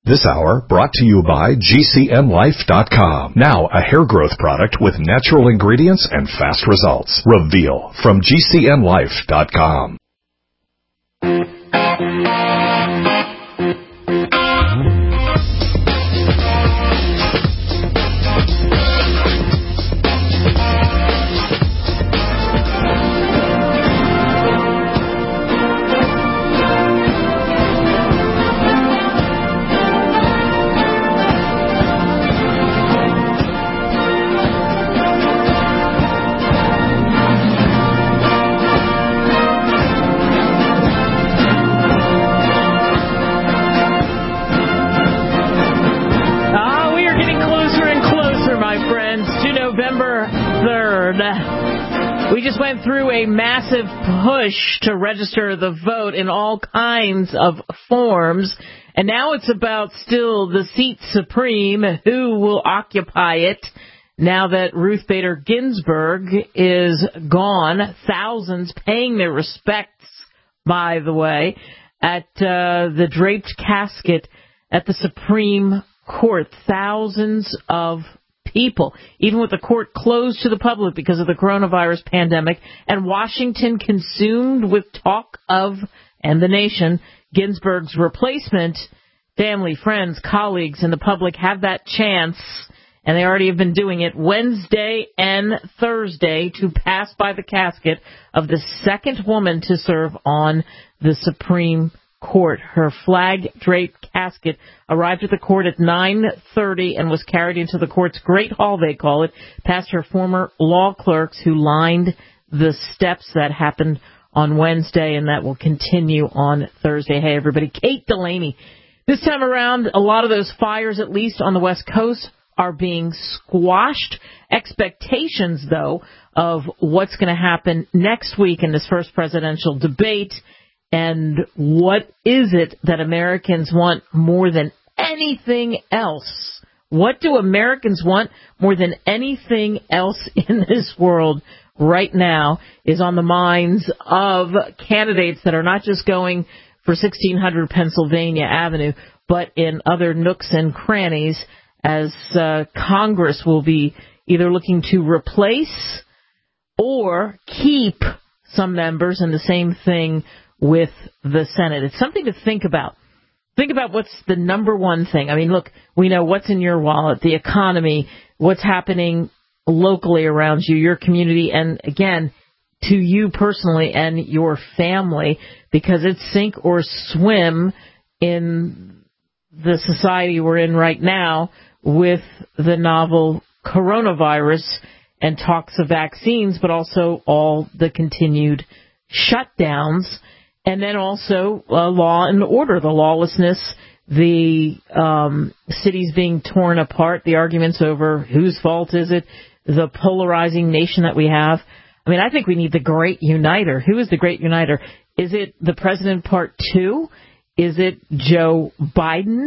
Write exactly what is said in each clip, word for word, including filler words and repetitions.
This hour brought to you by G C N Life dot com. Now a hair growth product with natural ingredients and fast results. Reveal from G C N Life dot com. We just went through a massive push to register the vote in all kinds of forms, and now it's about still the seat supreme, who will occupy it now that Ruth Bader Ginsburg is gone. Thousands paying their respects, by the way, at uh, the draped casket at the Supreme Court. Thousands of people, even with the court closed to the public because of the coronavirus pandemic, and Washington consumed with talk of, and the nation, Ginsburg's replacement. Family, friends, colleagues, and the public have that chance, and they already have been doing it, Wednesday and Thursday, to pass by the casket of the second woman to serve on the Supreme Court. Her flag-draped casket arrived at the court at nine thirty and was carried into the court's Great Hall, they call it, past her former law clerks who lined the steps. That happened on Wednesday, and that will continue on Thursday. Hey, everybody. Kate Delaney. This time around, a lot of those fires, at least on the West Coast, are being squashed. Expectations, though, of what's going to happen next week in this first presidential debate. And what is it that Americans want more than anything else? What do Americans want more than anything else in this world right now is on the minds of candidates that are not just going for sixteen hundred Pennsylvania Avenue, but in other nooks and crannies, as uh, Congress will be either looking to replace or keep some members, and the same thing with the Senate. It's something to think about. Think about what's the number one thing. I mean, look, we know what's in your wallet, the economy, what's happening locally around you, your community, and again, to you personally and your family, because it's sink or swim in the society we're in right now with the novel coronavirus and talks of vaccines, but also all the continued shutdowns. And then also uh, law and order, the lawlessness, the um, cities being torn apart, the arguments over whose fault is it, the polarizing nation that we have. I mean, I think we need the great uniter. Who is the great uniter? Is it the president part two? Is it Joe Biden?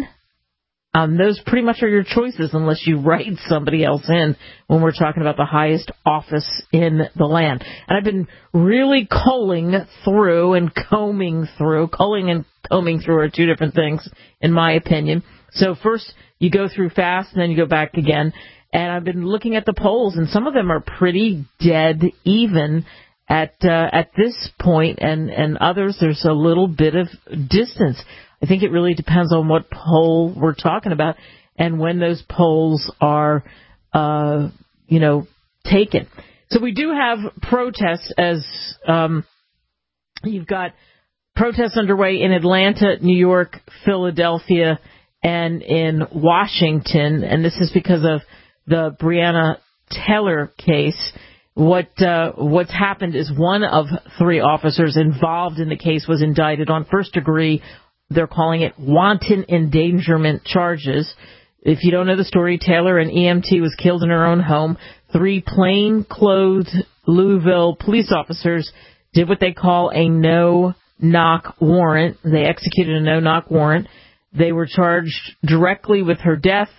Um, those pretty much are your choices unless you write somebody else in when we're talking about the highest office in the land. And I've been really culling through and combing through. Culling and combing through are two different things, in my opinion. So first you go through fast and then you go back again. And I've been looking at the polls, and some of them are pretty dead even at uh, at this point, and, and others there's a little bit of distance. I think it really depends on what poll we're talking about and when those polls are, uh, you know, taken. So we do have protests, as um, you've got protests underway in Atlanta, New York, Philadelphia, and in Washington. And this is because of the Breonna Taylor case. What uh, what's happened is one of three officers involved in the case was indicted on first degree. They're calling it wanton endangerment charges. If you don't know the story, Taylor, an E M T, was killed in her own home. Three plainclothes Louisville police officers did what they call a no-knock warrant. They executed a no-knock warrant. They were charged directly with her death,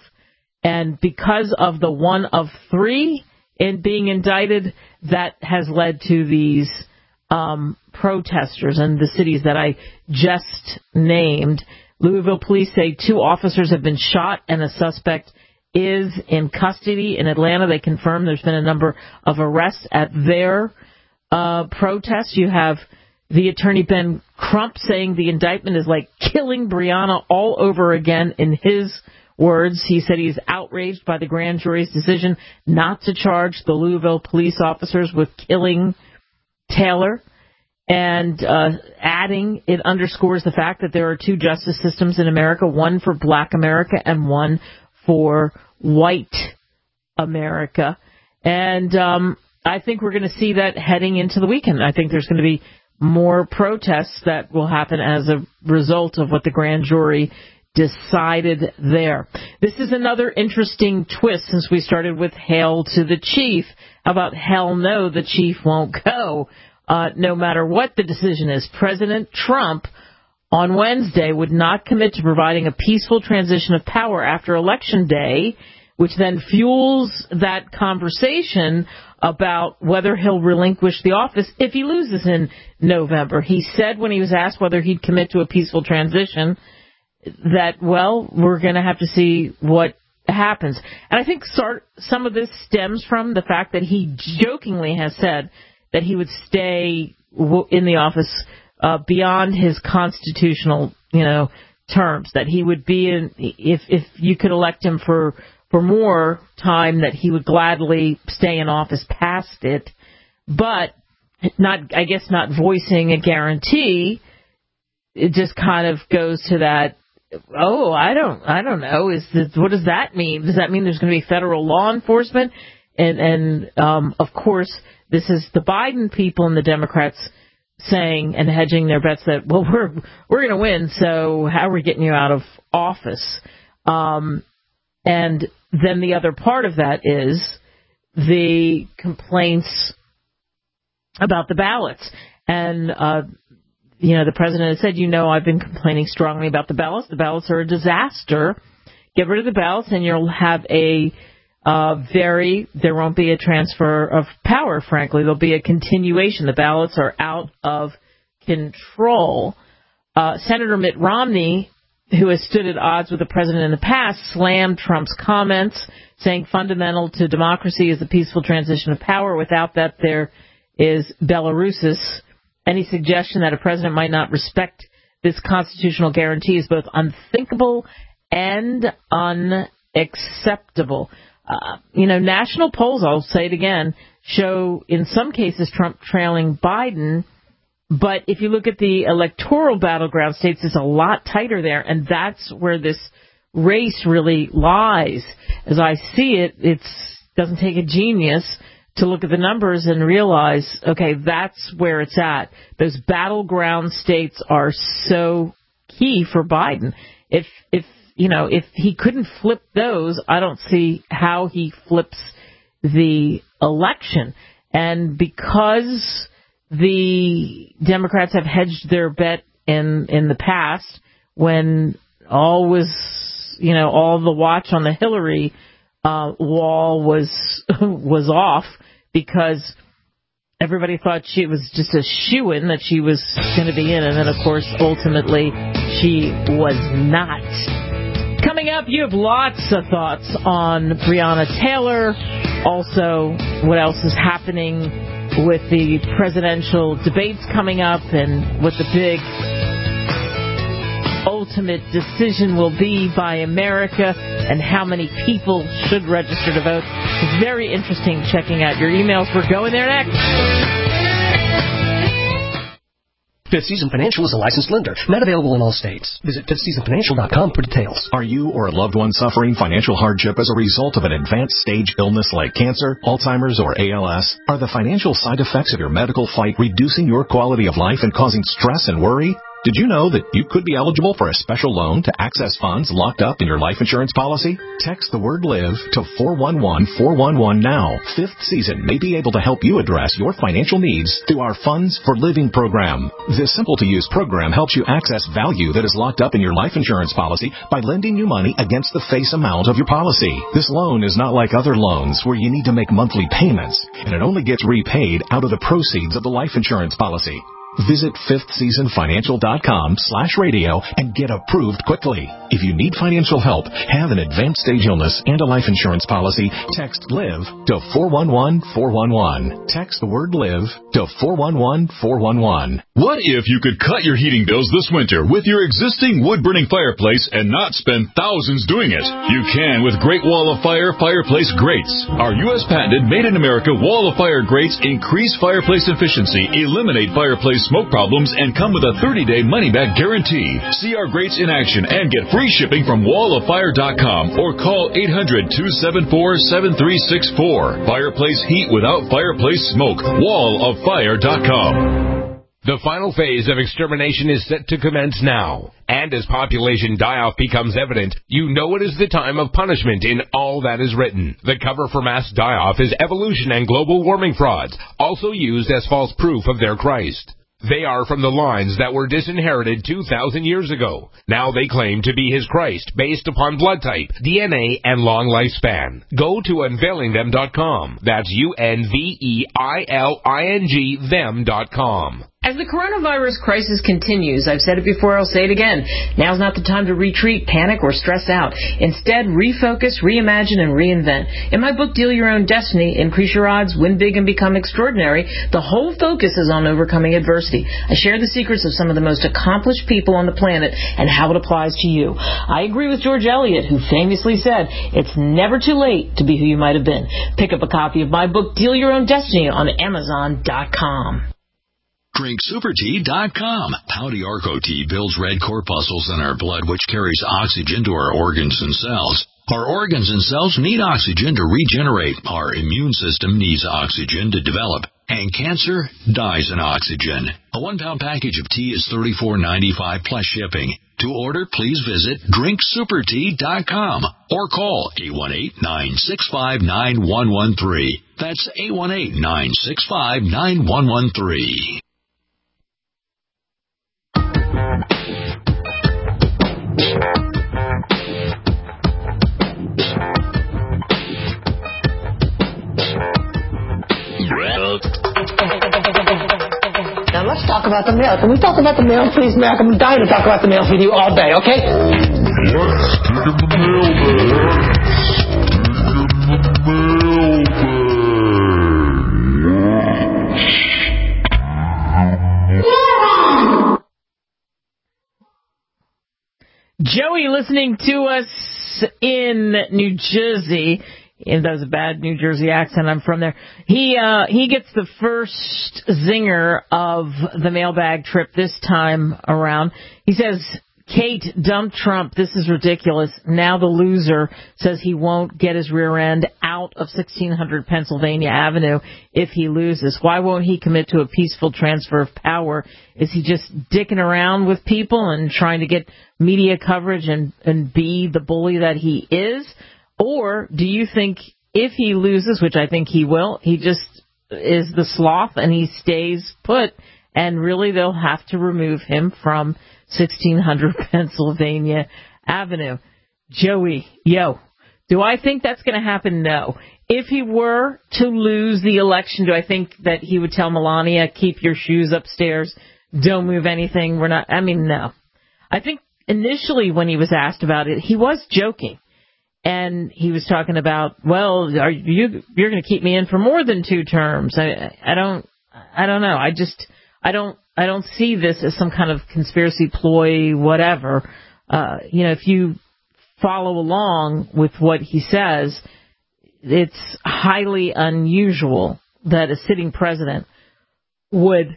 and because of the one of three in being indicted, that has led to these um, protesters in the cities that I just named. Louisville police say two officers have been shot and a suspect is in custody. In Atlanta, they confirm there's been a number of arrests at their uh, protests. You have the attorney Ben Crump saying the indictment is like killing Breonna all over again. In his words, he said he's outraged by the grand jury's decision not to charge the Louisville police officers with killing Taylor. And uh, adding, it underscores the fact that there are two justice systems in America, one for black America and one for white America. And um, I think we're going to see that heading into the weekend. I think there's going to be more protests that will happen as a result of what the grand jury decided there. This is another interesting twist since we started with hail to the chief. How about hell no, the chief won't go? Uh, no matter what the decision is, President Trump on Wednesday would not commit to providing a peaceful transition of power after Election Day, which then fuels that conversation about whether he'll relinquish the office if he loses in November. He said when he was asked whether he'd commit to a peaceful transition that, well, we're going to have to see what happens. And I think start, some of this stems from the fact that he jokingly has said that he would stay w- in the office uh, beyond his constitutional, you know, terms, that he would be in, if if you could elect him for, for more time, that he would gladly stay in office past it, but not, I guess, not voicing a guarantee. It just kind of goes to that, oh, I don't, I don't know. Is this, what does that mean? Does that mean there's going to be federal law enforcement? And, and um, of course, this is the Biden people and the Democrats saying and hedging their bets that, well, we're we're going to win, so how are we getting you out of office? Um, and then the other part of that is the complaints about the ballots. And, uh, you know, the president has said, you know, I've been complaining strongly about the ballots. The ballots are a disaster. Get rid of the ballots and you'll have a Uh, very, there won't be a transfer of power, frankly. There'll be a continuation. The ballots are out of control. Uh, Senator Mitt Romney, who has stood at odds with the president in the past, slammed Trump's comments, saying fundamental to democracy is the peaceful transition of power. Without that, there is Belarusis. Any suggestion that a president might not respect this constitutional guarantee is both unthinkable and unacceptable. Uh, you know, national polls, I'll say it again, show in some cases Trump trailing Biden. But if you look at the electoral battleground states, it's a lot tighter there. And that's where this race really lies. As I see it, it doesn't take a genius to look at the numbers and realize, okay, that's where it's at. Those battleground states are so key for Biden. If, if, You know, if he couldn't flip those, I don't see how he flips the election. And because the Democrats have hedged their bet in in the past, when all was, you know, all the watch on the Hillary uh, wall was was off, because everybody thought she was just a shoo-in that she was going to be in, and then of course ultimately she was not. Coming up, you have lots of thoughts on Breonna Taylor. Also, what else is happening with the presidential debates coming up and what the big ultimate decision will be by America and how many people should register to vote. It's very interesting checking out your emails. We're going there next. Fifth Season Financial is a licensed lender, not available in all states. Visit fifth season financial dot com for details. Are you or a loved one suffering financial hardship as a result of an advanced stage illness like cancer, Alzheimer's, or A L S? Are the financial side effects of your medical fight reducing your quality of life and causing stress and worry? Did you know that you could be eligible for a special loan to access funds locked up in your life insurance policy? Text the word LIVE to four one one four one one now. Fifth Season may be able to help you address your financial needs through our Funds for Living program. This simple-to-use program helps you access value that is locked up in your life insurance policy by lending you money against the face amount of your policy. This loan is not like other loans where you need to make monthly payments, and it only gets repaid out of the proceeds of the life insurance policy. Visit fifth season financial dot com slash radio and get approved quickly. If you need financial help, have an advanced stage illness and a life insurance policy, text LIVE to four one one four one one. Text the word LIVE to four one one four one one. What if you could cut your heating bills this winter with your existing wood-burning fireplace and not spend thousands doing it? You can with Great Wall of Fire fireplace grates. Our U S patented made-in-America Wall of Fire grates increase fireplace efficiency, eliminate fireplace smoke problems, and come with a thirty-day money-back guarantee. See our grates in action and get free shipping from wall of fire dot com or call eight hundred two seven four seven three six four. Fireplace heat without fireplace smoke. wall of fire dot com. The final phase of extermination is set to commence now. And as population die-off becomes evident, you know it is the time of punishment in all that is written. The cover for mass die-off is evolution and global warming frauds, also used as false proof of their Christ. They are from the lines that were disinherited two thousand years ago. Now they claim to be his Christ based upon blood type, D N A, and long lifespan. Go to unveiling them dot com. That's U N V E I L I N G them dot com. As the coronavirus crisis continues, I've said it before, I'll say it again, now's not the time to retreat, panic, or stress out. Instead, refocus, reimagine, and reinvent. In my book, Deal Your Own Destiny, Increase Your Odds, Win Big, and Become Extraordinary, the whole focus is on overcoming adversity. I share the secrets of some of the most accomplished people on the planet and how it applies to you. I agree with George Eliot, who famously said, it's never too late to be who you might have been. Pick up a copy of my book, Deal Your Own Destiny, on amazon dot com. Drink Super Tea dot com. Pouty Arco Tea builds red corpuscles in our blood, which carries oxygen to our organs and cells. Our organs and cells need oxygen to regenerate. Our immune system needs oxygen to develop. And cancer dies in oxygen. A one-pound package of tea is thirty-four ninety-five plus shipping. To order, please visit Drink Super Tea dot com or call eight one eight, nine six five, nine one one three. That's eight one eight, nine six five, nine one one three. Now let's talk about the mail. Can we talk about the mail, please, Mac? I'm dying to talk about the mail with you all day, okay? Let's stick in the mailbag. Stick in the mailbag. Joey listening to us in New Jersey. And that was a bad New Jersey accent. I'm from there. He uh, he gets the first zinger of the mailbag trip this time around. He says, Kate dumped Trump. This is ridiculous. Now the loser says he won't get his rear end out of sixteen hundred Pennsylvania Avenue if he loses. Why won't he commit to a peaceful transfer of power? Is he just dicking around with people and trying to get media coverage and, and be the bully that he is? Or do you think if he loses, which I think he will, he just is the sloth and he stays put, and really they'll have to remove him from sixteen hundred Pennsylvania Avenue? Joey, yo, do I think that's going to happen? No. If he were to lose the election, do I think that he would tell Melania, keep your shoes upstairs, don't move anything, we're not, I mean, no. I think initially when he was asked about it, he was joking. And he was talking about, well, are you you're going to keep me in for more than two terms? I I don't I don't know. I just I don't I don't see this as some kind of conspiracy ploy, whatever. Uh, you know, if you follow along with what he says, it's highly unusual that a sitting president would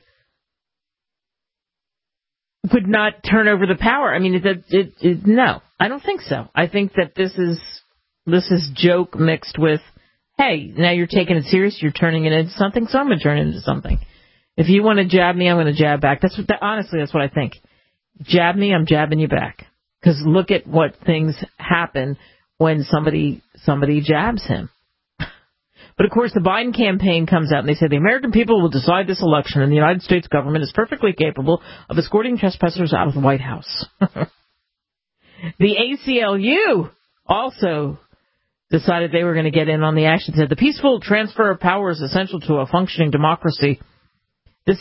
would not turn over the power. I mean, it, it, it, it, no, I don't think so. I think that this is this is joke mixed with, hey, now you're taking it serious, you're turning it into something, so I'm going to turn it into something. If you want to jab me, I'm going to jab back. That's what, that, honestly, that's what I think. Jab me, I'm jabbing you back. Because look at what things happen when somebody somebody jabs him. But, of course, the Biden campaign comes out and they say the American people will decide this election and the United States government is perfectly capable of escorting trespassers out of the White House. The A C L U also decided they were going to get in on the action, said the peaceful transfer of power is essential to a functioning democracy. This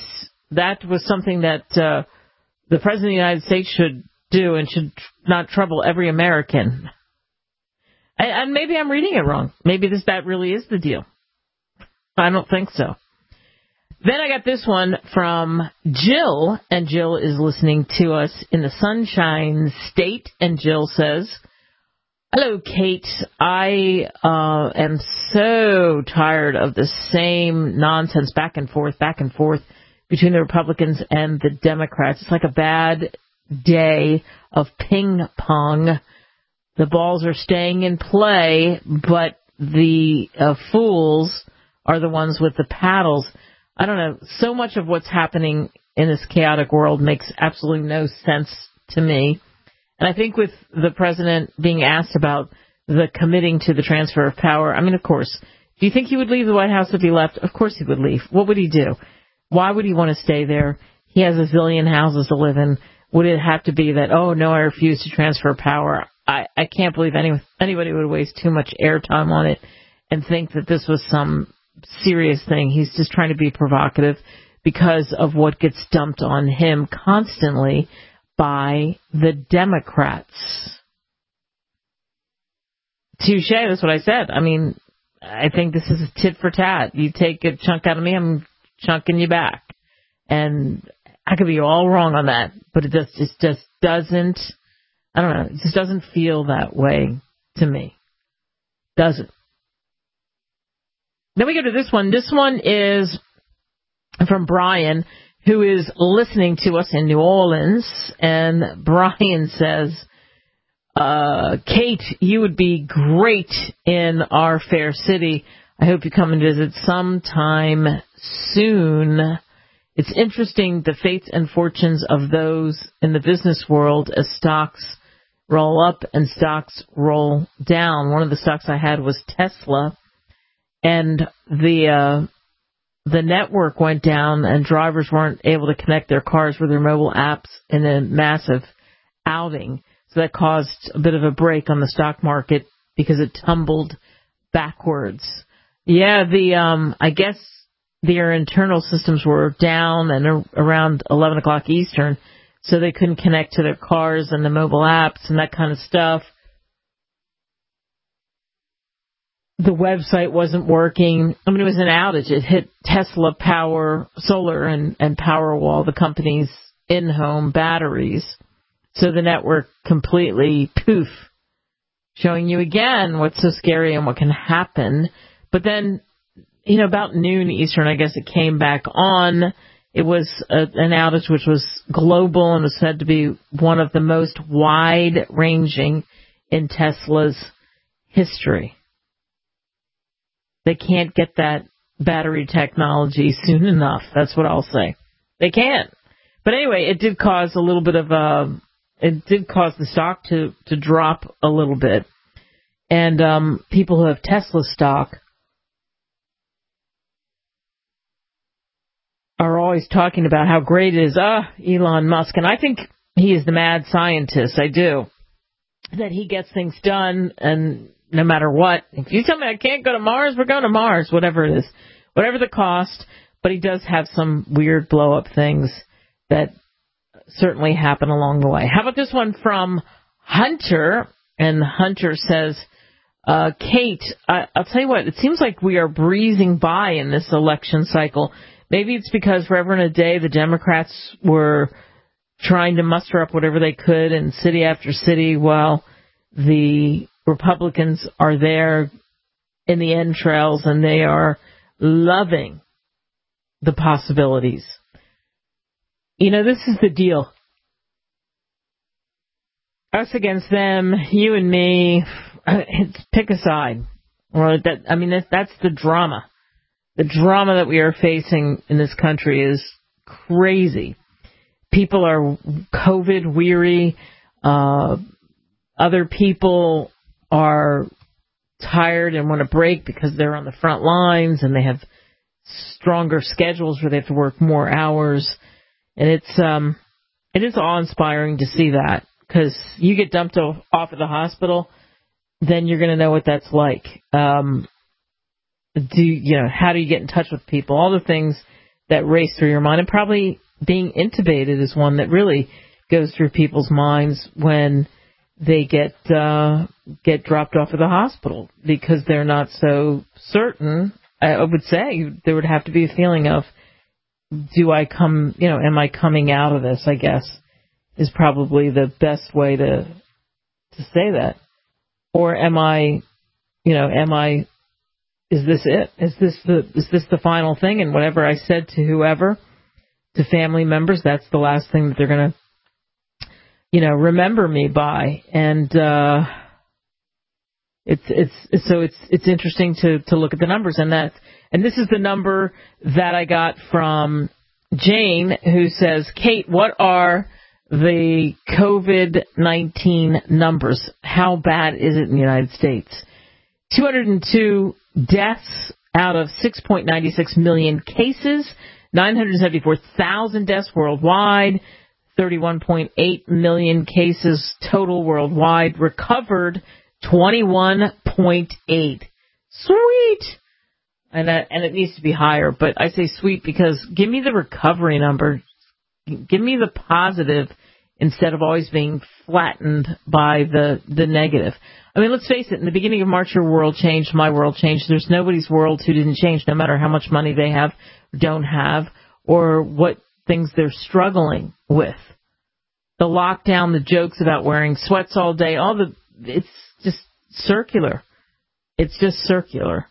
that was something that uh, the President of the United States should do and should not trouble every American. And, and maybe I'm reading it wrong. Maybe this that really is the deal. I don't think so. Then I got this one from Jill, and Jill is listening to us in the Sunshine State, and Jill says, hello, Kate. I uh, am so tired of the same nonsense back and forth, back and forth between the Republicans and the Democrats. It's like a bad day of ping pong. The balls are staying in play, but the uh, fools are the ones with the paddles. I don't know. So much of what's happening in this chaotic world makes absolutely no sense to me. And I think with the president being asked about the committing to the transfer of power, I mean, of course, do you think he would leave the White House if he left? Of course he would leave. What would he do? Why would he want to stay there? He has a zillion houses to live in. Would it have to be that, oh, no, I refuse to transfer power? I, I can't believe any, anybody would waste too much airtime on it and think that this was some serious thing. He's just trying to be provocative because of what gets dumped on him constantly by the Democrats. Touche, that's what I said. I mean, I think this is a tit for tat. You take a chunk out of me, I'm chunking you back. And I could be all wrong on that, but it just, it just doesn't, I don't know, it just doesn't feel that way to me. Does it? Then we go to this one. This one is from Brian, who is listening to us in New Orleans. And Brian says, uh, Kate, you would be great in our fair city. I hope you come and visit sometime soon. It's interesting the fates and fortunes of those in the business world as stocks roll up and stocks roll down. One of the stocks I had was Tesla. And the uh, the network went down, and drivers weren't able to connect their cars with their mobile apps in a massive outing. So that caused a bit of a break on the stock market because it tumbled backwards. Yeah, the um, I guess their internal systems were down and around eleven o'clock Eastern, so they couldn't connect to their cars and the mobile apps and that kind of stuff. The website wasn't working. I mean, it was an outage. It hit Tesla Power, Solar, and, and Powerwall, the company's in-home batteries. So the network completely poof, showing you again what's so scary and what can happen. But then, you know, about noon Eastern, I guess it came back on. It was a, an outage which was global and was said to be one of the most wide-ranging in Tesla's history. They can't get that battery technology soon enough. That's what I'll say. They can't. But anyway, it did cause a little bit of a, it did cause the stock to, to drop a little bit. And um, people who have Tesla stock are always talking about how great it is. Ah, Elon Musk. And I think he is the mad scientist. I do. That he gets things done, and no matter what. If you tell me I can't go to Mars, we're going to Mars, whatever it is. Whatever the cost. But he does have some weird blow-up things that certainly happen along the way. How about this one from Hunter? And Hunter says, uh, Kate, I, I'll tell you what, it seems like we are breezing by in this election cycle. Maybe it's because forever and a day the Democrats were trying to muster up whatever they could in city after city while the Republicans are there in the entrails and they are loving the possibilities. You know, this is the deal. Us against them, you and me, it's pick a side. Or that, I mean, that, that's the drama. The drama that we are facing in this country is crazy. People are COVID weary. Uh, other people are tired and want to break because they're on the front lines and they have stronger schedules where they have to work more hours. And it's um, it is awe-inspiring to see that, because you get dumped off at the hospital, then you're going to know what that's like. Um, do you know how do you get in touch with people? All the things that race through your mind. And probably being intubated is one that really goes through people's minds when they get uh, get dropped off at the hospital, because they're not so certain. I would say there would have to be a feeling of, do I come, you know, am I coming out of this, I guess, is probably the best way to to say that. Or am I, you know, am I, is this it? Is this the is this the final thing? And whatever I said to whoever, to family members, that's the last thing that they're going to, you know, remember me by. And uh, it's it's so it's it's interesting to to look at the numbers, and that and this is the number that I got from Jane, who says, Kate, what are the COVID nineteen numbers? How bad is it in the United States? two hundred two deaths out of six point nine six million cases, nine hundred seventy-four thousand deaths worldwide, thirty-one point eight million cases total worldwide, recovered twenty-one point eight. Sweet! And that, and it needs to be higher, but I say sweet because give me the recovery number. Give me the positive instead of always being flattened by the, the negative. I mean, let's face it, in the beginning of March, your world changed, my world changed. There's nobody's world who didn't change, no matter how much money they have, don't have, or what things they're struggling with. The lockdown, the jokes about wearing sweats all day, all the, it's just circular. It's just circular.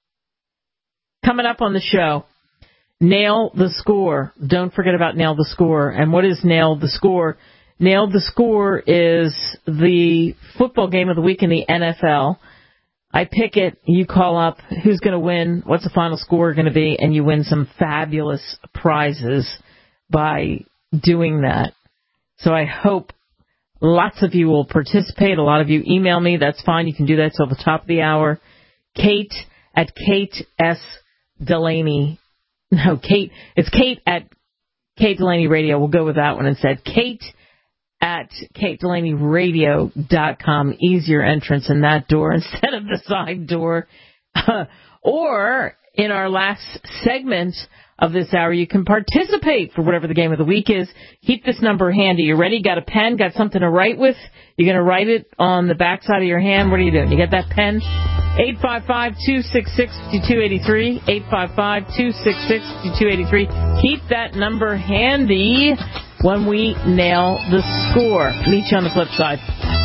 Coming up on the show, Nail the Score. Don't forget about Nail the Score. And what is Nail the Score? Nail the Score is the football game of the week in the N F L. I pick it, you call up who's going to win, what's the final score going to be, and you win some fabulous prizes by doing that. So I hope lots of you will participate. A lot of you email me. That's fine. You can do that till the top of the hour. Kate at Kate S. Delaney. No, Kate. It's Kate at Kate Delaney Radio. We'll go with that one instead. Kate at Kate Delaney Radio dot com. Easier entrance in that door instead of the side door. Uh, or in our last segment of this hour, you can participate for whatever the game of the week is. Keep this number handy. You ready? Got a pen? Got something to write with? You're going to write it on the backside of your hand? What are you doing? You got that pen? eight five five, two six six, two two eight three. eight five five, two six six, two two eight three. Keep that number handy when we nail the score. Meet you on the flip side.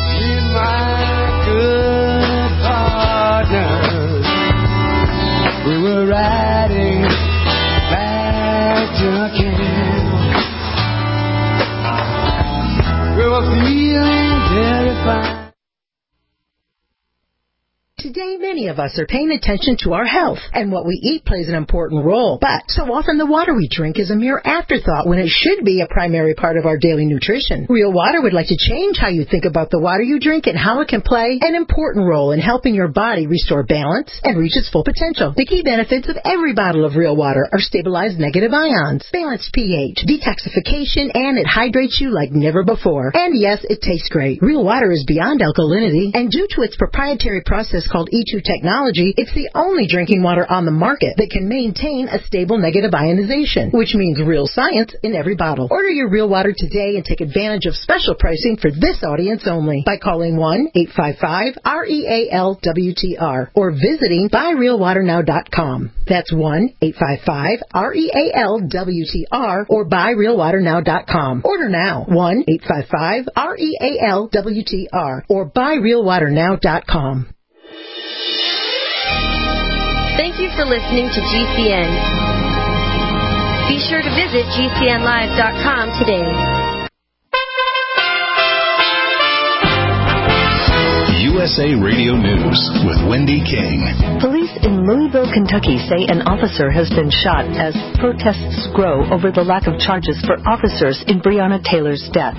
My good partners, we were riding back to camp. We were feeling terrified. Today, many of us are paying attention to our health, and what we eat plays an important role. But so often the water we drink is a mere afterthought when it should be a primary part of our daily nutrition. Real Water would like to change how you think about the water you drink and how it can play an important role in helping your body restore balance and reach its full potential. The key benefits of every bottle of Real Water are stabilized negative ions, balanced pH, detoxification, and it hydrates you like never before. And yes, it tastes great. Real Water is beyond alkalinity, and due to its proprietary process called E two technology, it's the only drinking water on the market that can maintain a stable negative ionization, which means real science in every bottle. Order your Real Water today and take advantage of special pricing for this audience only by calling one eight five five R E A L W T R or visiting buy real water now dot com. That's one eight five five R E A L W T R or buy real water now dot com. Order now, one eight five five R E A L W T R or buy real water now dot com. Thank you for listening to G C N. Be sure to visit G C N live dot com today. U S A Radio News with Wendy King. Police in Louisville, Kentucky say an officer has been shot as protests grow over the lack of charges for officers in Breonna Taylor's death.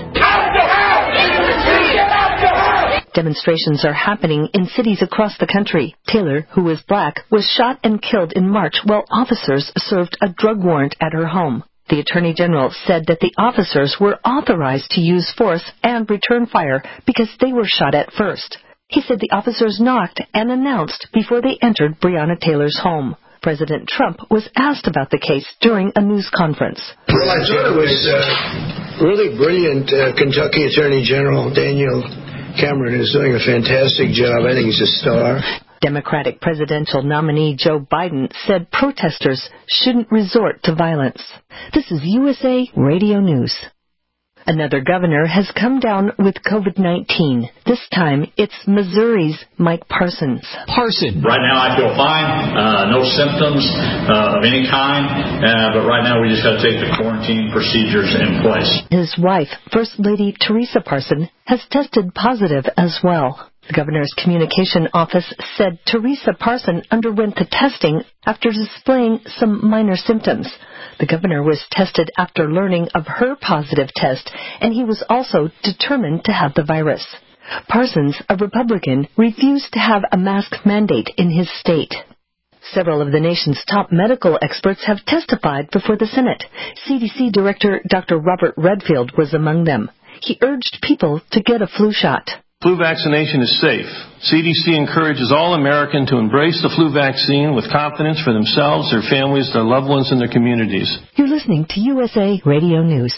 Demonstrations are happening in cities across the country. Taylor, who is black, was shot and killed in March while officers served a drug warrant at her home. The Attorney General said that the officers were authorized to use force and return fire because they were shot at first. He said the officers knocked and announced before they entered Breonna Taylor's home. President Trump was asked about the case during a news conference. Well, I thought it was uh, really brilliant. Uh, Kentucky Attorney General Daniel Cameron is doing a fantastic job. I think he's a star. Democratic presidential nominee Joe Biden said protesters shouldn't resort to violence. This is U S A Radio News. Another governor has come down with COVID nineteen. This time, it's Missouri's Mike Parsons. Parson. Right now, I feel fine. Uh, no symptoms uh, of any kind. Uh, but right now, we just got to take the quarantine procedures in place. His wife, First Lady Teresa Parson, has tested positive as well. The governor's communication office said Teresa Parson underwent the testing after displaying some minor symptoms. The governor was tested after learning of her positive test, and he was also determined to have the virus. Parsons, a Republican, refused to have a mask mandate in his state. Several of the nation's top medical experts have testified before the Senate. C D C Director Doctor Robert Redfield was among them. He urged people to get a flu shot. Flu vaccination is safe. C D C encourages all Americans to embrace the flu vaccine with confidence for themselves, their families, their loved ones, and their communities. You're listening to U S A Radio News.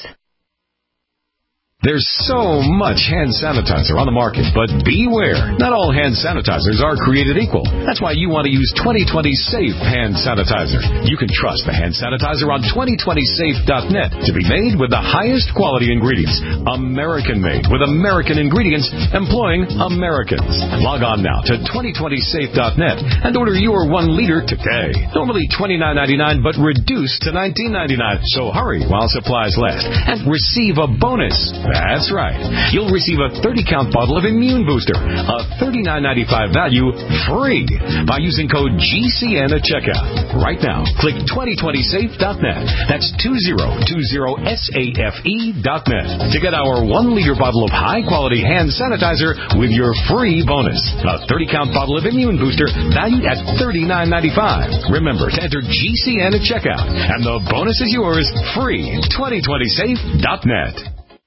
There's so much hand sanitizer on the market, but beware. Not all hand sanitizers are created equal. That's why you want to use twenty twenty Safe Hand Sanitizer. You can trust the hand sanitizer on twenty twenty safe dot net to be made with the highest quality ingredients. American-made with American ingredients employing Americans. Log on now to twenty twenty safe dot net and order your one liter today. Normally twenty-nine ninety-nine, but reduced to nineteen ninety-nine. So hurry while supplies last and receive a bonus. That's right. You'll receive a thirty count bottle of Immune Booster, a thirty-nine ninety-five value, free by using code G C N at checkout. Right now, click twenty twenty safe dot net. That's two zero two zero safe dot net to get our one liter bottle of high-quality hand sanitizer with your free bonus. A thirty count bottle of Immune Booster valued at thirty-nine ninety-five. Remember to enter G C N at checkout, and the bonus is yours free. twenty twenty safe dot net.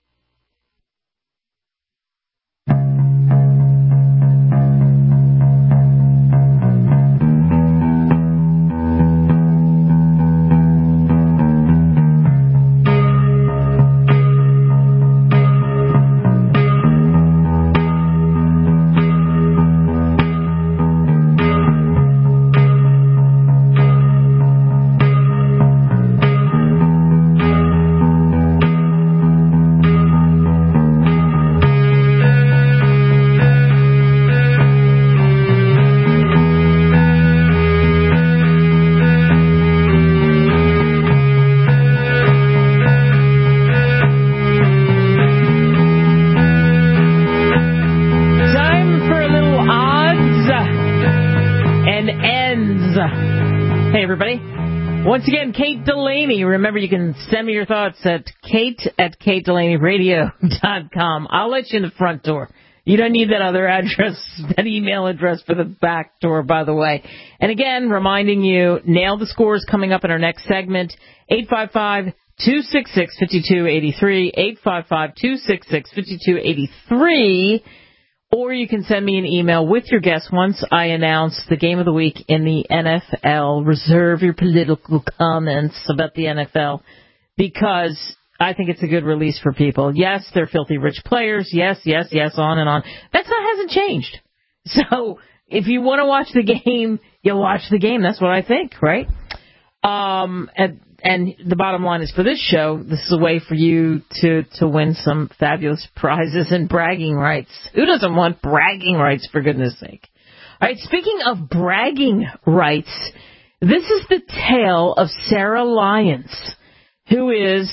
Once again, Kate Delaney. Remember, you can send me your thoughts at kate at kate delaney radio dot com. I'll let you in the front door. You don't need that other address, that email address for the back door, by the way. And again, reminding you, Nail the Scores coming up in our next segment, eight five five, two six six, five two eight three, eight five five, two six six, five two eight three. Or you can send me an email with your guess once I announce the game of the week in the N F L. Reserve your political comments about the N F L because I think it's a good release for people. Yes, they're filthy rich players. Yes, yes, yes, on and on. That's not hasn't changed. So if you want to watch the game, you'll watch the game. That's what I think, right? Um, and, and the bottom line is for this show, this is a way for you to, to win some fabulous prizes and bragging rights. Who doesn't want bragging rights, for goodness sake? All right, speaking of bragging rights, this is the tale of Sarah Lyons, who is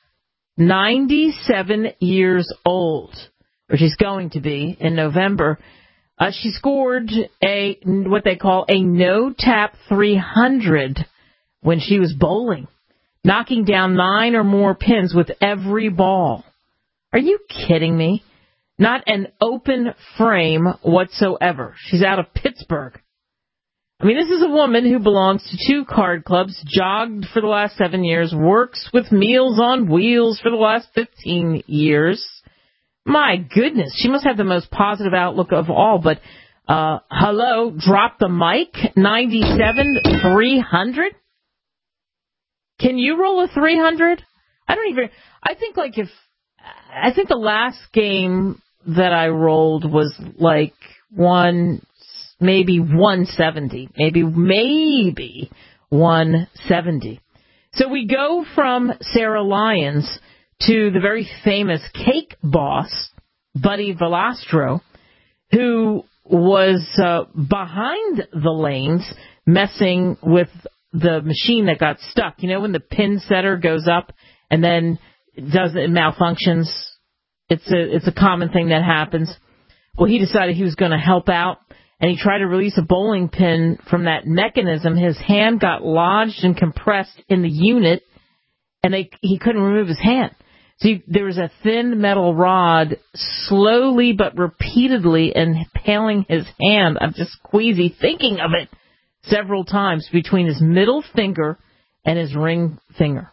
ninety-seven years old, or she's going to be in November. Uh, she scored a what they call a no-tap three hundred when she was bowling, knocking down nine or more pins with every ball. Are you kidding me? Not an open frame whatsoever. She's out of Pittsburgh. I mean, this is a woman who belongs to two card clubs, jogged for the last seven years, works with Meals on Wheels for the last fifteen years. My goodness, she must have the most positive outlook of all. But Uh, hello, drop the mic, ninety-seven three hundred? Can you roll a three hundred? I don't even, I think like if, I think the last game that I rolled was like one, maybe one seventy, maybe, maybe one seventy. So we go from Sarah Lyons to the very famous cake boss, Buddy Valastro, who was uh, behind the lanes messing with the machine that got stuck. You know, when the pin setter goes up and then does it malfunctions, it's a it's a common thing that happens. Well, he decided he was going to help out, and he tried to release a bowling pin from that mechanism. His hand got lodged and compressed in the unit, and they, he couldn't remove his hand. So you, there was a thin metal rod slowly but repeatedly impaling his hand. I'm just queasy thinking of it several times between his middle finger and his ring finger.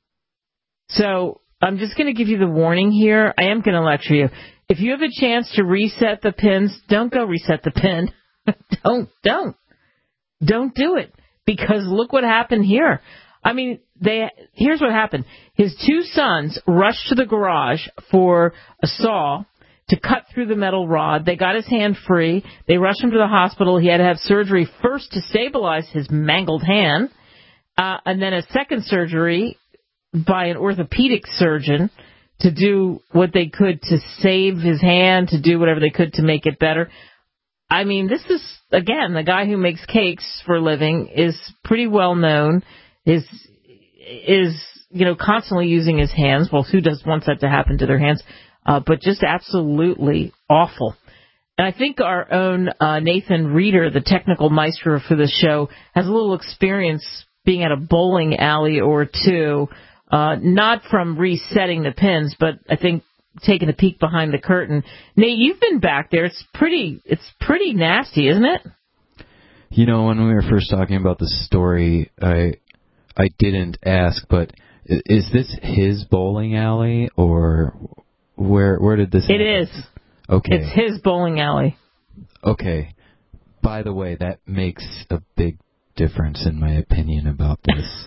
So I'm just going to give you the warning here. I am going to lecture you. If you have a chance to reset the pins, don't go reset the pin. don't, don't. Don't do it. Because look what happened here. I mean, they. Here's what happened. His two sons rushed to the garage for a saw to cut through the metal rod. They got his hand free. They rushed him to the hospital. He had to have surgery first to stabilize his mangled hand, uh, and then a second surgery by an orthopedic surgeon to do what they could to save his hand, to do whatever they could to make it better. I mean, this is, again, the guy who makes cakes for a living is pretty well known, is, is you know, constantly using his hands. Well, who does want that to happen to their hands? Uh, but just absolutely awful. And I think our own uh, Nathan Reeder, the technical maestro for the show, has a little experience being at a bowling alley or two, uh, not from resetting the pins, but I think taking a peek behind the curtain. Nate, you've been back there. It's pretty, it's pretty nasty, isn't it? You know, when we were first talking about the story, I I didn't ask, but is this his bowling alley, or where where did this It happen? is. Okay. It's his bowling alley. Okay. By the way, that makes a big difference in my opinion about this.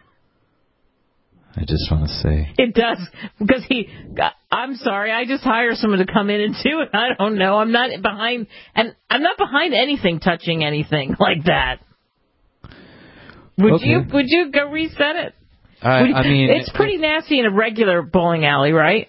I just want to say. It does, because he, I'm sorry, I just hire someone to come in and do it. I don't know. I'm not behind, and I'm not behind anything touching anything like that. Would okay. you, would you go reset it? I, you, I mean. It's pretty nasty in a regular bowling alley, right?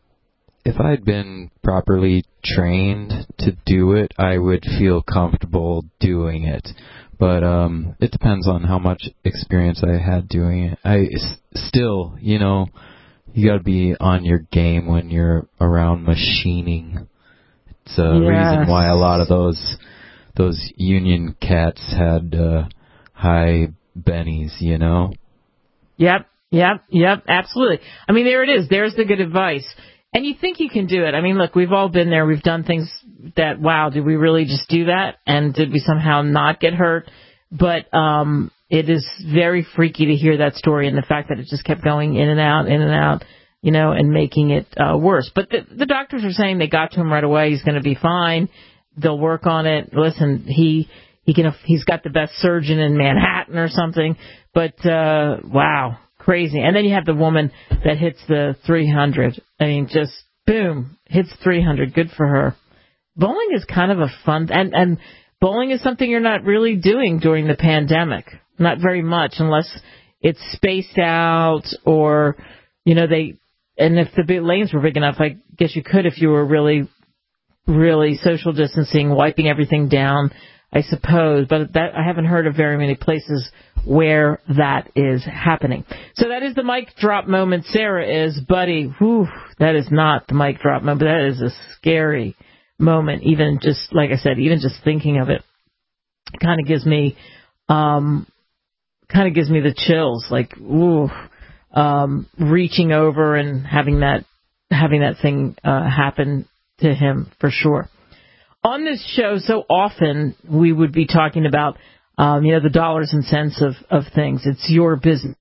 If I'd been properly trained to do it, I would feel comfortable doing it. But um, it depends on how much experience I had doing it. I still, you know, you got to be on your game when you're around machining. It's a yes. reason why a lot of those those union cats had uh, high bennies, you know. Yep, yep, yep, absolutely. I mean, there it is. There's the good advice. And you think you can do it. I mean, look, we've all been there. We've done things that, wow, did we really just do that? And did we somehow not get hurt? But um, it is very freaky to hear that story, and the fact that it just kept going in and out, in and out, you know, and making it uh, worse. But the, the doctors are saying they got to him right away. He's going to be fine. They'll work on it. Listen, he he can he's got the best surgeon in Manhattan or something. But, uh, wow. Crazy. And then you have the woman that hits the three hundred. I mean, just boom, hits three hundred. Good for her. Bowling is kind of a fun, and, and bowling is something you're not really doing during the pandemic. Not very much, unless it's spaced out or, you know, they, and if the big lanes were big enough, I guess you could if you were really, really social distancing, wiping everything down, I suppose. But that I haven't heard of very many places where that is happening. So that is the mic drop moment. Sarah is, buddy, whew, that is not the mic drop moment. That is a scary moment. Even just, like I said, even just thinking of it kind of gives me, um, kind of gives me the chills. Like, ooh, um, reaching over and having that, having that thing uh, happen to him for sure. On this show, so often we would be talking about Um, you know, the dollars and cents of, of things. It's your business.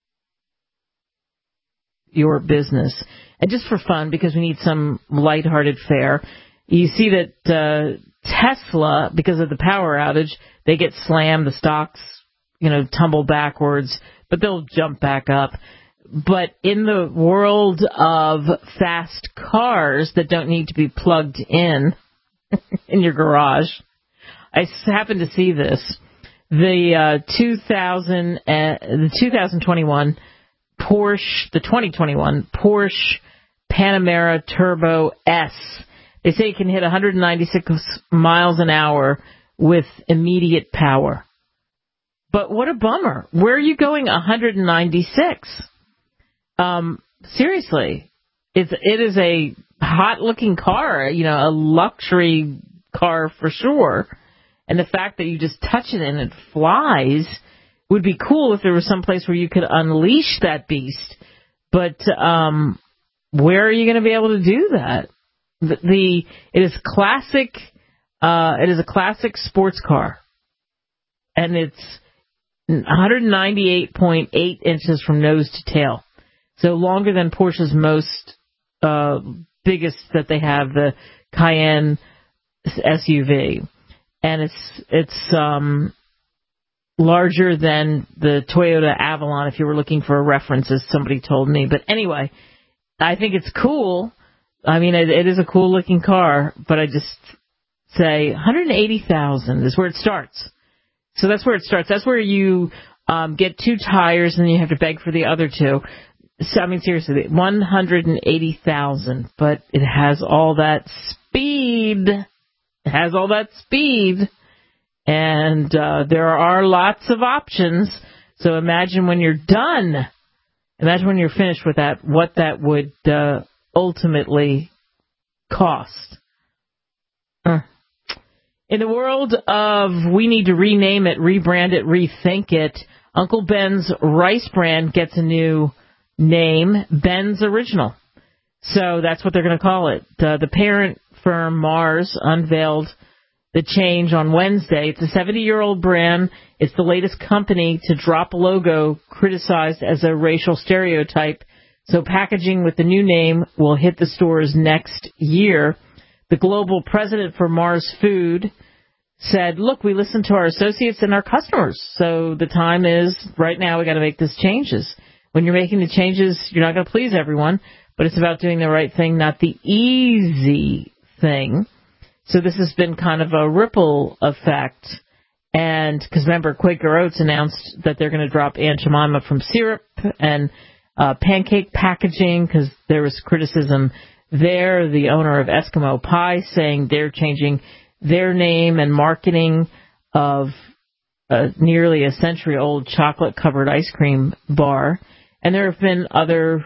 Your business. And just for fun, because we need some lighthearted fare, you see that uh, Tesla, because of the power outage, they get slammed, the stocks, you know, tumble backwards, but they'll jump back up. But in the world of fast cars that don't need to be plugged in in your garage, I happened to see this. The uh, two thousand, uh, the two thousand twenty-one Porsche, the twenty twenty-one Porsche Panamera Turbo S. They say it can hit one hundred ninety-six miles an hour with immediate power. But what a bummer. Where are you going one hundred ninety-six? Um, seriously, it's, it is a hot-looking car, you know, a luxury car for sure. And the fact that you just touch it and it flies would be cool if there was some place where you could unleash that beast. But um, where are you going to be able to do that? The, the it is classic. Uh, it is a classic sports car, and it's one hundred ninety-eight point eight inches from nose to tail, so longer than Porsche's most uh, biggest that they have, the Cayenne S U V, and it's it's um, larger than the Toyota Avalon. If you were looking for a reference, as somebody told me, but anyway, I think it's cool. I mean, it, it is a cool-looking car, but I just say one hundred eighty thousand is where it starts. So that's where it starts. That's where you um, get two tires and then you have to beg for the other two. So, I mean, seriously, one hundred eighty thousand, but it has all that speed. It has all that speed. And uh, there are lots of options. So imagine when you're done, imagine when you're finished with that, what that would uh, ultimately cost. Uh. In the world of we need to rename it, rebrand it, rethink it, Uncle Ben's rice brand gets a new name, Ben's Original. So that's what they're going to call it. Uh, the parent firm Mars unveiled the change on Wednesday. It's a seventy-year-old brand. It's the latest company to drop a logo criticized as a racial stereotype. So packaging with the new name will hit the stores next year. The global president for Mars Food said, look, we listen to our associates and our customers. So the time is right now we got to make these changes. When you're making the changes, you're not going to please everyone, but it's about doing the right thing, not the easy thing. So this has been kind of a ripple effect. And because remember, Quaker Oats announced that they're going to drop Aunt Jemima from syrup and uh, pancake packaging because there was criticism there. The owner of Eskimo Pie saying they're changing their name and marketing of a nearly a century-old chocolate-covered ice cream bar. And there have been other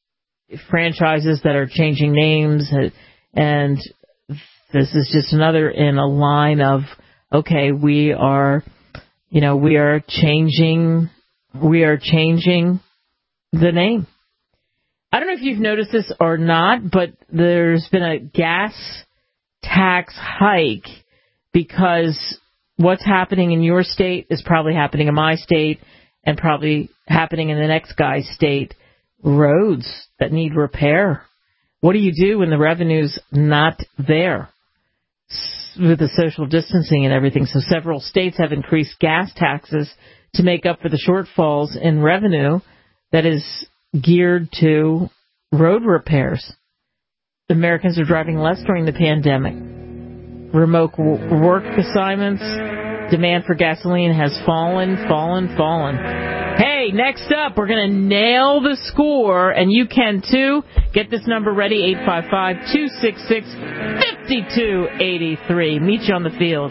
franchises that are changing names, and this is just another in a line of, okay, we are, you know, we are changing, we are changing the name. I don't know if you've noticed this or not, but there's been a gas tax hike because what's happening in your state is probably happening in my state and probably happening in the next guy's state. Roads that need repair. What do you do when the revenue's not there with the social distancing and everything? So several states have increased gas taxes to make up for the shortfalls in revenue that is geared to road repairs. Americans are driving less during the pandemic. Remote work assignments, demand for gasoline has fallen, fallen, fallen. Hey, next up, we're going to nail the score, and you can too. Get this number ready, eight five five, two six six, five two eight three. Meet you on the field.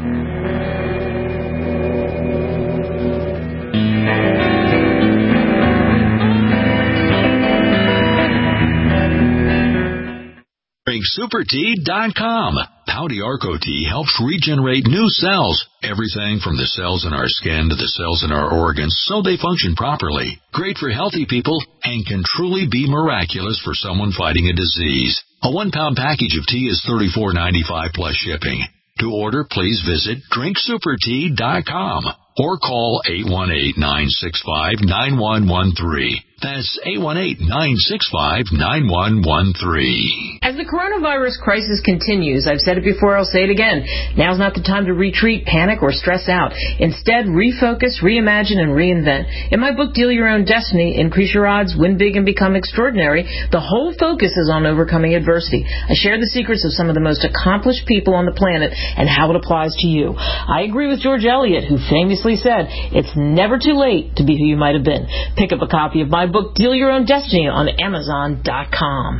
Drink Super Tea dot com. Pau d'Arco tea helps regenerate new cells. Everything from the cells in our skin to the cells in our organs so they function properly. Great for healthy people and can truly be miraculous for someone fighting a disease. A one-pound package of tea is thirty-four ninety-five plus shipping. To order, please visit Drink Super Tea dot com or call eight one eight, nine six five, nine one one three. That's eight one eight, nine six five, nine one one three. As the coronavirus crisis continues, I've said it before, I'll say it again, now's not the time to retreat, panic, or stress out. Instead, refocus, reimagine, and reinvent. In my book, Deal Your Own Destiny, Increase Your Odds, Win Big, and Become Extraordinary, the whole focus is on overcoming adversity. I share the secrets of some of the most accomplished people on the planet and how it applies to you. I agree with George Eliot, who famously said, it's never too late to be who you might have been. Pick up a copy of my book, Deal Your Own Destiny, on Amazon dot com.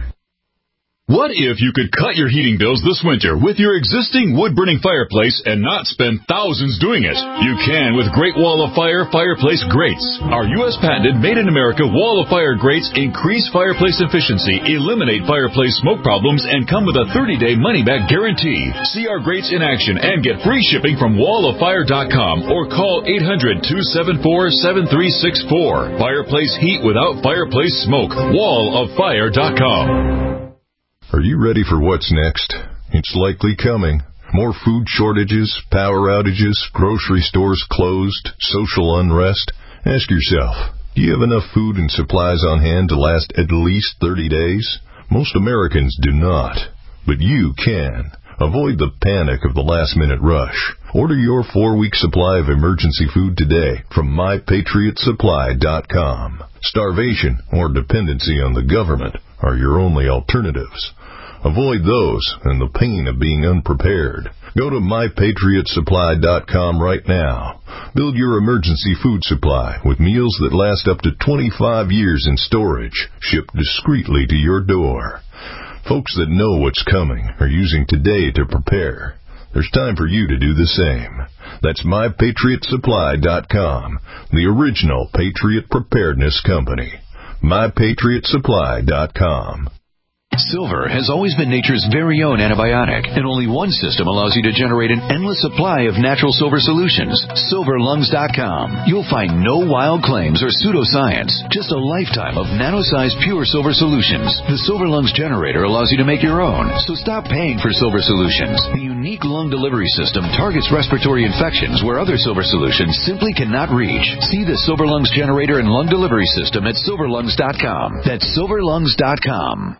What if you could cut your heating bills this winter with your existing wood-burning fireplace and not spend thousands doing it? You can with Great Wall of Fire Fireplace Grates. Our U S patented made-in-America Wall of Fire grates increase fireplace efficiency, eliminate fireplace smoke problems, and come with a thirty-day money-back guarantee. See our grates in action and get free shipping from wall of fire dot com or call eight hundred, two seven four, seven three six four. Fireplace heat without fireplace smoke. wall of fire dot com. Are you ready for what's next? It's likely coming. More food shortages, power outages, grocery stores closed, social unrest. Ask yourself, do you have enough food and supplies on hand to last at least thirty days? Most Americans do not, but you can. Avoid the panic of the last-minute rush. Order your four-week supply of emergency food today from my patriot supply dot com. Starvation or dependency on the government are your only alternatives. Avoid those and the pain of being unprepared. Go to my patriot supply dot com right now. Build your emergency food supply with meals that last up to twenty-five years in storage, shipped discreetly to your door. Folks that know what's coming are using today to prepare. There's time for you to do the same. That's my patriot supply dot com, the original Patriot Preparedness Company. my patriot supply dot com. Silver has always been nature's very own antibiotic, and only one system allows you to generate an endless supply of natural silver solutions. silver lungs dot com. You'll find no wild claims or pseudoscience, just a lifetime of nano-sized pure silver solutions. The Silver Lungs generator allows you to make your own, so stop paying for silver solutions. The unique lung delivery system targets respiratory infections where other silver solutions simply cannot reach. See the Silver Lungs generator and lung delivery system at silver lungs dot com. That's silver lungs dot com.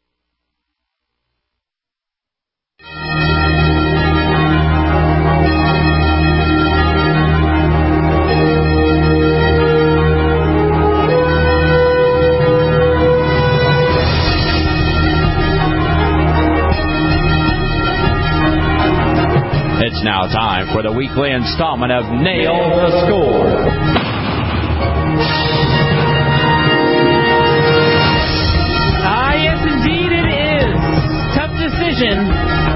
It's now time for the weekly installment of Nail the Score. Ah, yes, indeed it is. Tough decision.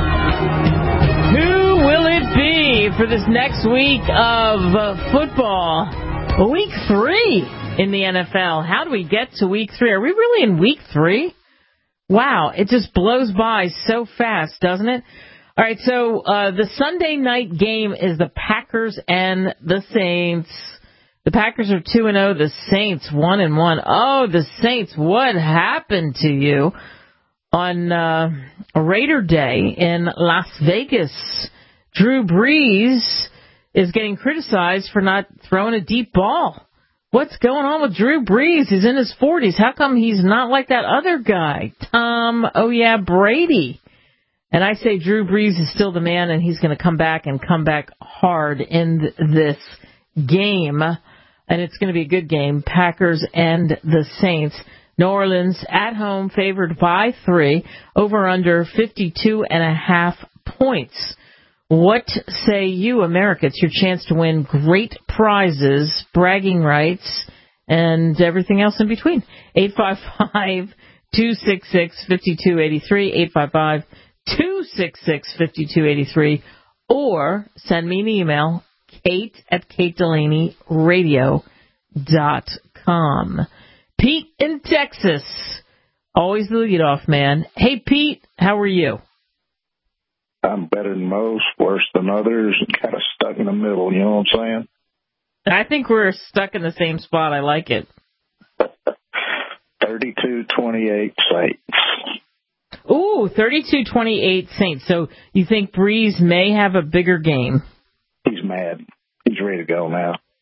Who will it be for this next week of uh, football? Week three in the N F L. How do we get to week three? Are we really in week three? Wow, it just blows by so fast, doesn't it? All right, so uh, the Sunday night game is the Packers and the Saints. The Packers are two and oh, the Saints one and one. Oh, the Saints, what happened to you on uh, Raider Day in Las Vegas? Drew Brees is getting criticized for not throwing a deep ball. What's going on with Drew Brees? He's in his forties. How come he's not like that other guy, Tom, oh yeah, Brady? And I say Drew Brees is still the man, and he's going to come back and come back hard in this game. And it's going to be a good game, Packers and the Saints. New Orleans at home, favored by three, over under fifty-two and a half points. What say you, America? It's your chance to win great prizes, bragging rights, and everything else in between. eight five five, two six six, five two eight three, eight five five, two six six, five two eight three, or send me an email, Kate at Kate Delaney Radio dot com. Pete in Texas, always the leadoff man. Hey, Pete, how are you? I'm better than most, worse than others, and kind of stuck in the middle, you know what I'm saying? I think we're stuck in the same spot. I like it. thirty-two twenty-eight Saints. Ooh, thirty-two twenty-eight Saints. So you think Breeze may have a bigger game? He's mad. He's ready to go now.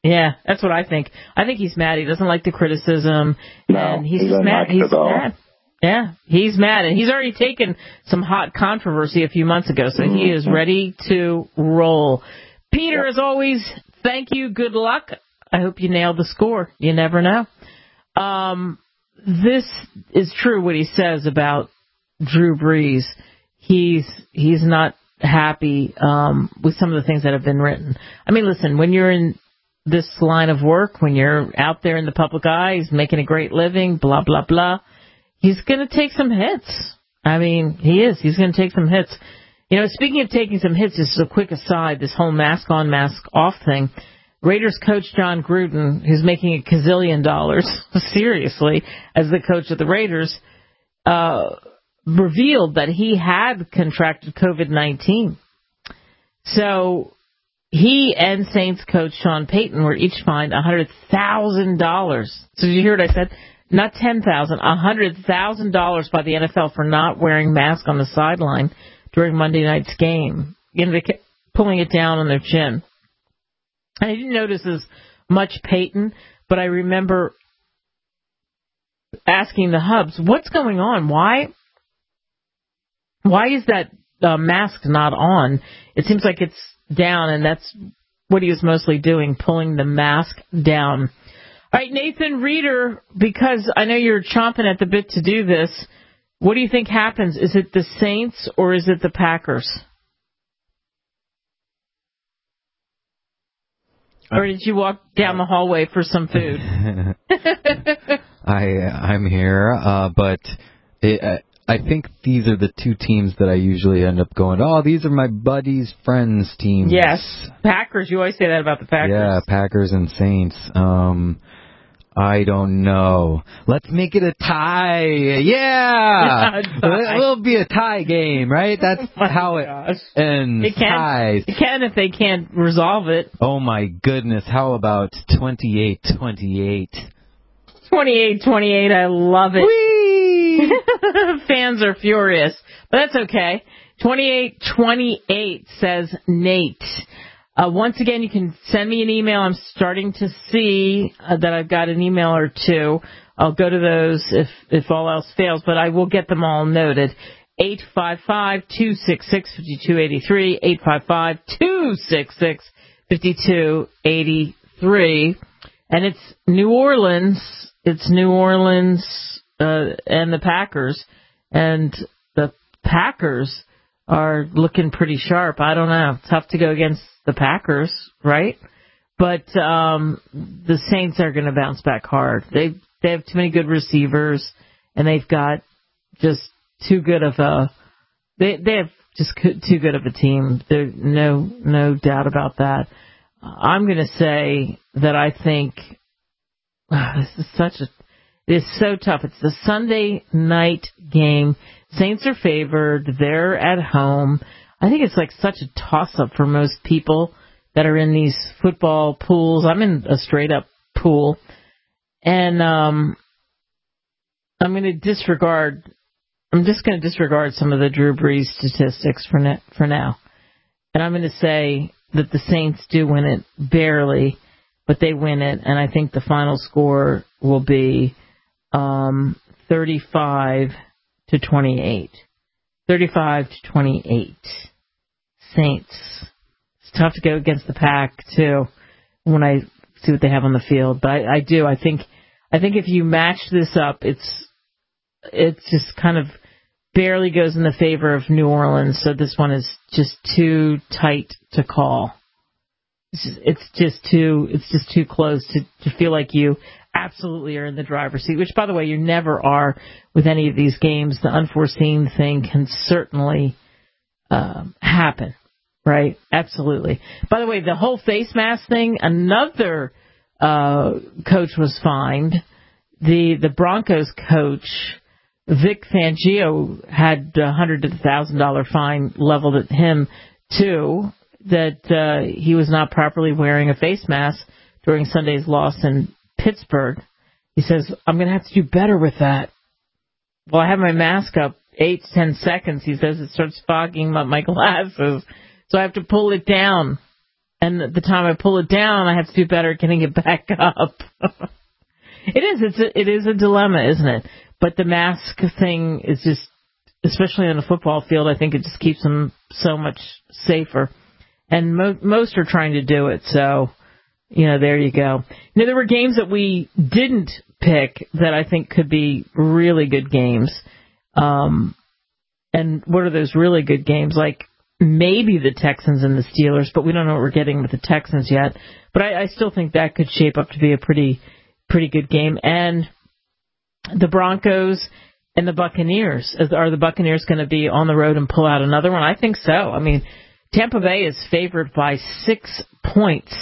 Yeah, that's what I think. I think he's mad. He doesn't like the criticism. No, and he's he just doesn't mad. like it He's at all. mad. Yeah, he's mad. And he's already taken some hot controversy a few months ago, so mm-hmm. he is ready to roll. Peter, yep. as always, thank you. Good luck. I hope you nailed the score. You never know. Um, this is true what he says about Drew Brees. He's he's not happy um, with some of the things that have been written. I mean, listen, when you're in this line of work, when you're out there in the public eye, he's making a great living, blah, blah, blah, he's going to take some hits. I mean, he is. He's going to take some hits. You know, speaking of taking some hits, this is a quick aside, this whole mask on, mask off thing. Raiders coach John Gruden, who's making a gazillion dollars, seriously, as the coach of the Raiders, uh, revealed that he had contracted covid nineteen. So he and Saints coach Sean Payton were each fined one hundred thousand dollars. So did you hear what I said? Not ten thousand dollars, one hundred thousand dollars by the N F L for not wearing masks on the sideline during Monday night's game. You know, they kept pulling it down on their chin. I didn't notice as much Payton, but I remember asking the Hubs, what's going on? Why, why is that uh, mask not on? It seems like it's down, and that's what he was mostly doing, pulling the mask down. All right, Nathan Reeder, because I know you're chomping at the bit to do this, what do you think happens? Is it the Saints or is it the Packers? Or did you walk down the hallway for some food? I, I'm here, uh, but it, uh, I think these are the two teams that I usually end up going, oh, these are my buddies' friends' teams. Yes, Packers. You always say that about the Packers. Yeah, Packers and Saints. Um, I don't know. Let's make it a tie. Yeah! A tie. It'll be a tie game, right? That's oh how it gosh. ends. It can, ties. It can if they can't resolve it. Oh, my goodness. How about twenty-eight twenty-eight? twenty-eight twenty-eight. I love it. Whee! Fans are furious. But that's okay. twenty-eight twenty-eight says Nate. Uh, once again, you can send me an email. I'm starting to see uh, that I've got an email or two. I'll go to those if, if all else fails, but I will get them all noted. eight five five, two six six, five two eight three, eight five five, two six six, five two eight three. And it's New Orleans. It's New Orleans uh, and the Packers. And the Packers are looking pretty sharp. I don't know. Tough to go against the Packers, right? But um, the Saints are going to bounce back hard. They they have too many good receivers, and they've got just too good of a they they have just too good of a team. There's no no doubt about that. I'm going to say that I think oh, this is such a it is so tough. It's the Sunday night game. Saints are favored. They're at home. I think it's like such a toss-up for most people that are in these football pools. I'm in a straight-up pool. And um, I'm going to disregard, I'm just going to disregard some of the Drew Brees statistics for, ne- for now. And I'm going to say that the Saints do win it barely, but they win it. And I think the final score will be um, thirty-five to twenty-eight. thirty-five to twenty-eight. Saints. It's tough to go against the Pack too when I see what they have on the field, but I, I do. I think I think if you match this up, it's it just kind of barely goes in the favor of New Orleans. So this one is just too tight to call. It's just, it's just too it's just too close to, to feel like you absolutely are in the driver's seat. Which, by the way, you never are with any of these games. The unforeseen thing can certainly um, happen. Right, absolutely. By the way, the whole face mask thing, another uh, coach was fined. The the Broncos coach, Vic Fangio, had a one hundred thousand dollars fine leveled at him, too, that uh, he was not properly wearing a face mask during Sunday's loss in Pittsburgh. He says, I'm going to have to do better with that. Well, I have my mask up eight to ten seconds. He says it starts fogging up my glasses. So I have to pull it down. And the time I pull it down, I have to do better at getting it back up. It is. It's a, it is a dilemma, isn't it? But the mask thing is just, especially on a football field, I think it just keeps them so much safer. And mo- most are trying to do it, so, you know, there you go. Now, there were games that we didn't pick that I think could be really good games. Um, and what are those really good games? Like, maybe the Texans and the Steelers, but we don't know what we're getting with the Texans yet. But I, I still think that could shape up to be a pretty, pretty good game. And the Broncos and the Buccaneers. Are the Buccaneers going to be on the road and pull out another one? I think so. I mean, Tampa Bay is favored by six points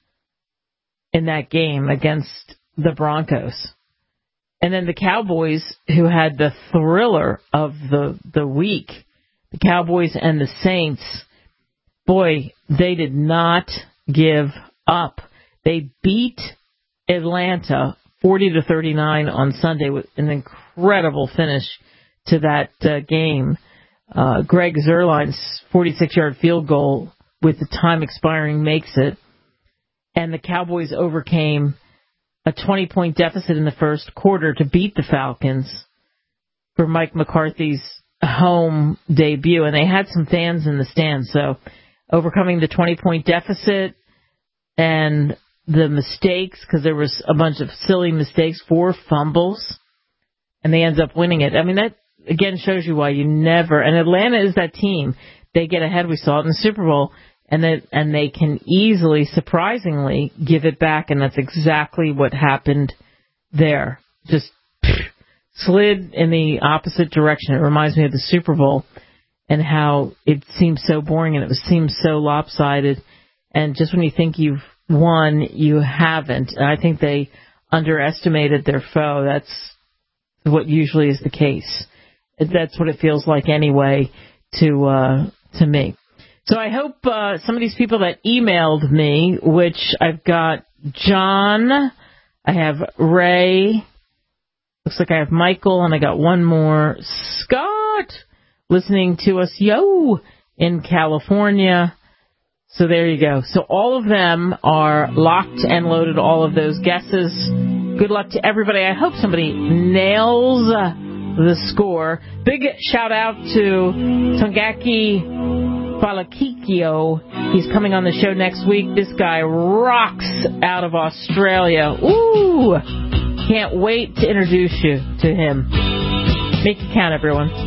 in that game against the Broncos. And then the Cowboys, who had the thriller of the the week, the Cowboys and the Saints, boy, they did not give up. They beat Atlanta forty to thirty-nine on Sunday with an incredible finish to that uh, game. Uh, Greg Zuerlein's forty-six-yard field goal with the time expiring makes it. And the Cowboys overcame a twenty-point deficit in the first quarter to beat the Falcons for Mike McCarthy's home debut. And they had some fans in the stands, so overcoming the twenty-point deficit and the mistakes, because there was a bunch of silly mistakes, four fumbles, and they end up winning it. I mean, that, again, shows you why you never, and Atlanta is that team. They get ahead, we saw it in the Super Bowl, and they, and they can easily, surprisingly, give it back, and that's exactly what happened there. Just pff, slid in the opposite direction. It reminds me of the Super Bowl and how it seems so boring and it seems so lopsided, and just when you think you've won, you haven't. And I think they underestimated their foe. That's what usually is the case. That's what it feels like anyway to uh, to me. So I hope uh, some of these people that emailed me, which I've got John, I have Ray, looks like I have Michael, and I got one more, Scott, listening to us, yo, in California. So there you go. So all of them are locked and loaded, all of those guesses. Good luck to everybody. I hope somebody nails the score. Big shout out to Tongaki Falakikio. He's coming on the show next week. This guy rocks out of Australia. Ooh! Can't wait to introduce you to him. Make it count, everyone.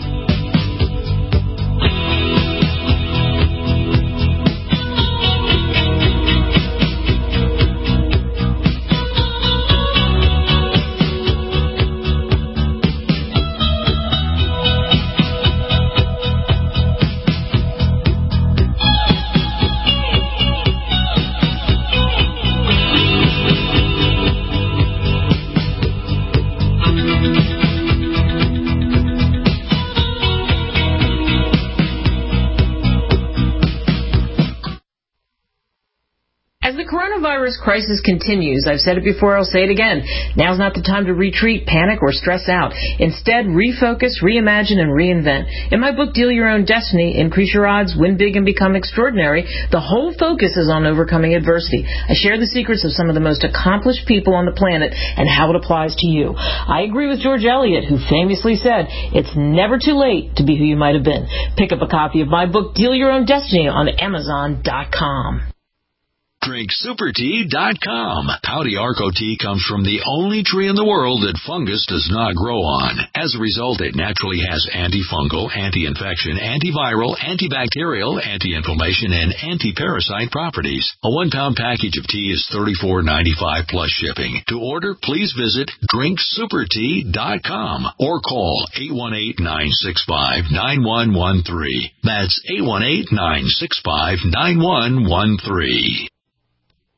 Coronavirus crisis continues. I've said it before, I'll say it again. Now's not the time to retreat, panic, or stress out. Instead, refocus, reimagine, and reinvent. In my book, Deal Your Own Destiny, Increase Your Odds, Win Big, and Become Extraordinary, the whole focus is on overcoming adversity. I share the secrets of some of the most accomplished people on the planet and how it applies to you. I agree with George Eliot, who famously said, it's never too late to be who you might have been. Pick up a copy of my book, Deal Your Own Destiny, on Amazon dot com. Drink Super Tea dot com. Pouty Arco tea comes from the only tree in the world that fungus does not grow on. As a result, it naturally has antifungal, anti-infection, antiviral, antibacterial, anti-inflammation, and anti-parasite properties. A one-pound package of tea is thirty-four ninety-five plus shipping. To order, please visit Drink Super Tea dot com or call eight one eight, nine six five, nine one one three. That's eight one eight, nine six five, nine one one three.